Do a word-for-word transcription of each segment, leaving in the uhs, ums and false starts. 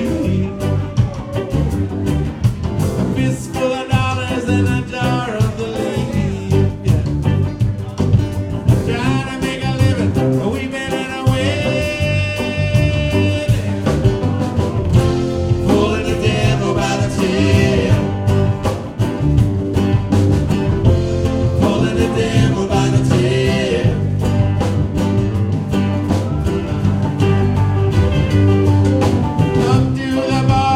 A fistful of dollars and a jar of belief. Yeah. Trying to make a living, weeping and a wailing. Pulling the devil by the tail. Pulling the devil by the tail. Up to the bar.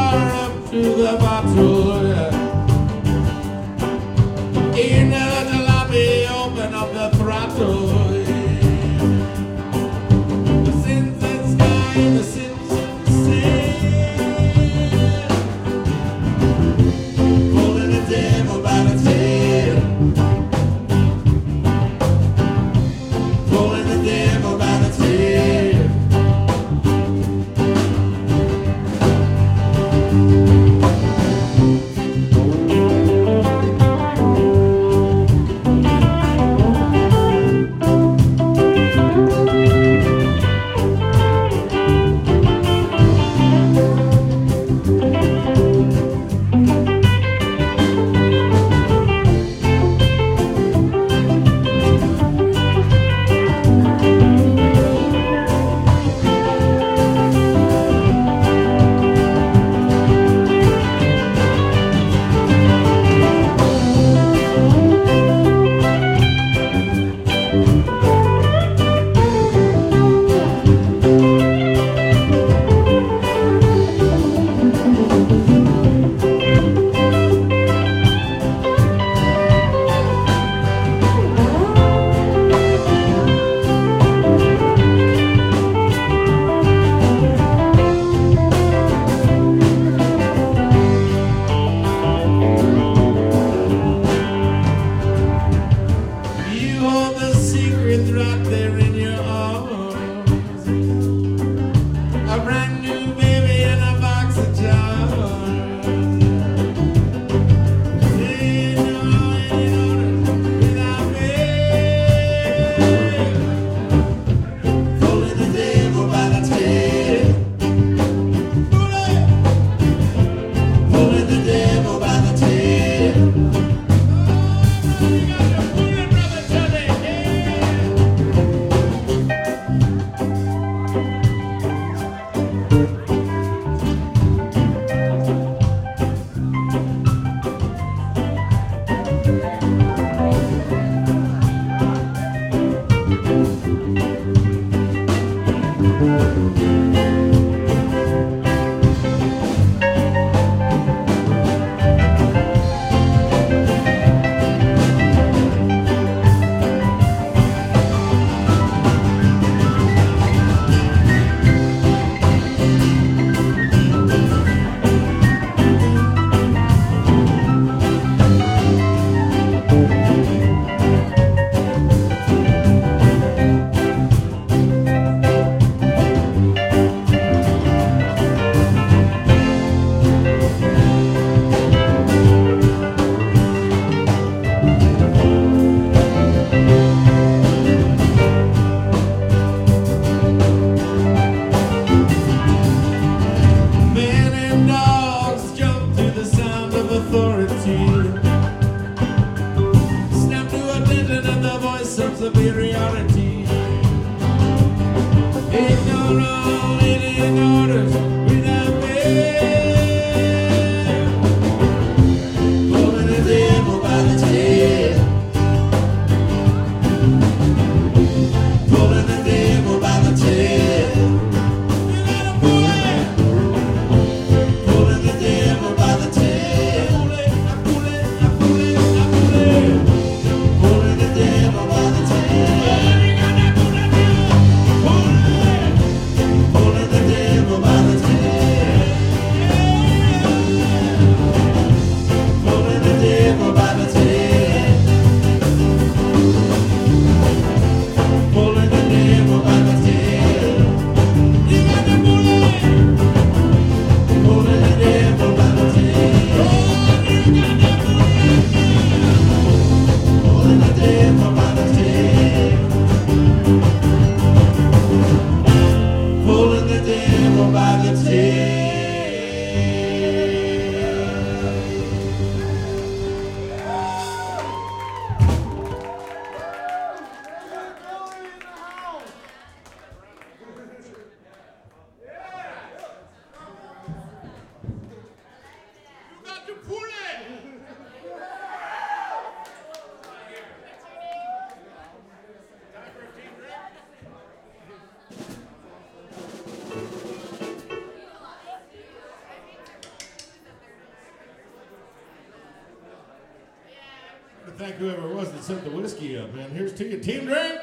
Thank whoever it was that sent the whiskey up, man. Here's to you, Team Drink.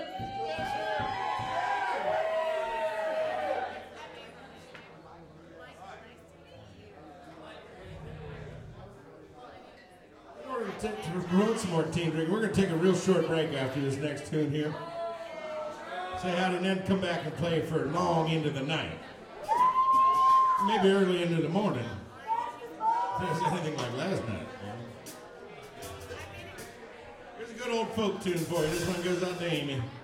In order to, take, to promote some more Team Drink, we're going to take a real short break after this next tune here. Say hi and then come back and play for long into the night. Maybe early into the morning. If it's anything like last night. Here's a good old folk tune for you. This one goes out to Amy.